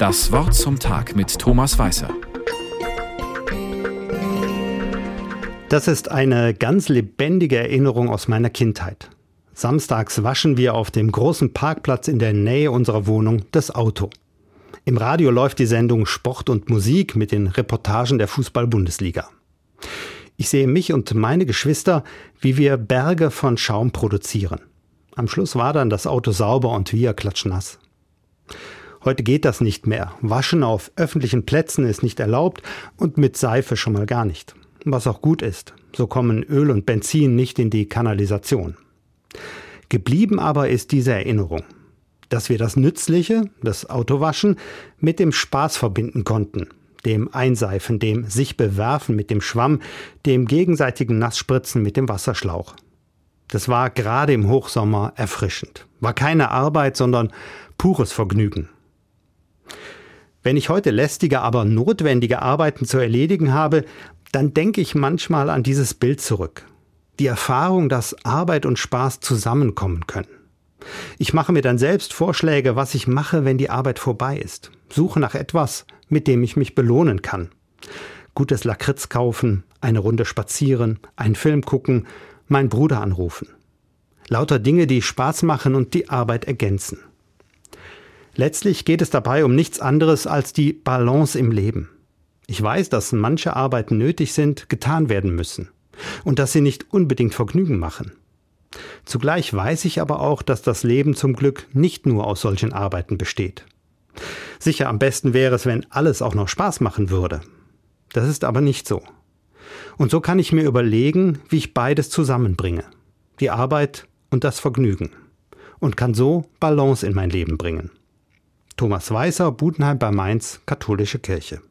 Das Wort zum Tag mit Thomas Weißer. Das ist eine ganz lebendige Erinnerung aus meiner Kindheit. Samstags waschen wir auf dem großen Parkplatz in der Nähe unserer Wohnung das Auto. Im Radio läuft die Sendung Sport und Musik mit den Reportagen der Fußball-Bundesliga. Ich sehe mich und meine Geschwister, wie wir Berge von Schaum produzieren. Am Schluss war dann das Auto sauber und wir klatschnass. Heute geht das nicht mehr. Waschen auf öffentlichen Plätzen ist nicht erlaubt und mit Seife schon mal gar nicht. Was auch gut ist. So kommen Öl und Benzin nicht in die Kanalisation. Geblieben aber ist diese Erinnerung, dass wir das Nützliche, das Autowaschen, mit dem Spaß verbinden konnten. Dem Einseifen, dem sich bewerfen mit dem Schwamm, dem gegenseitigen Nassspritzen mit dem Wasserschlauch. Das war gerade im Hochsommer erfrischend. War keine Arbeit, sondern pures Vergnügen. Wenn ich heute lästige, aber notwendige Arbeiten zu erledigen habe, dann denke ich manchmal an dieses Bild zurück. Die Erfahrung, dass Arbeit und Spaß zusammenkommen können. Ich mache mir dann selbst Vorschläge, was ich mache, wenn die Arbeit vorbei ist. Suche nach etwas, mit dem ich mich belohnen kann. Gutes Lakritz kaufen, eine Runde spazieren, einen Film gucken, meinen Bruder anrufen. Lauter Dinge, die Spaß machen und die Arbeit ergänzen. Letztlich geht es dabei um nichts anderes als die Balance im Leben. Ich weiß, dass manche Arbeiten nötig sind, getan werden müssen und dass sie nicht unbedingt Vergnügen machen. Zugleich weiß ich aber auch, dass das Leben zum Glück nicht nur aus solchen Arbeiten besteht. Sicher, am besten wäre es, wenn alles auch noch Spaß machen würde. Das ist aber nicht so. Und so kann ich mir überlegen, wie ich beides zusammenbringe. Die Arbeit und das Vergnügen. Und kann so Balance in mein Leben bringen. Thomas Weißer, Budenheim bei Mainz, Katholische Kirche.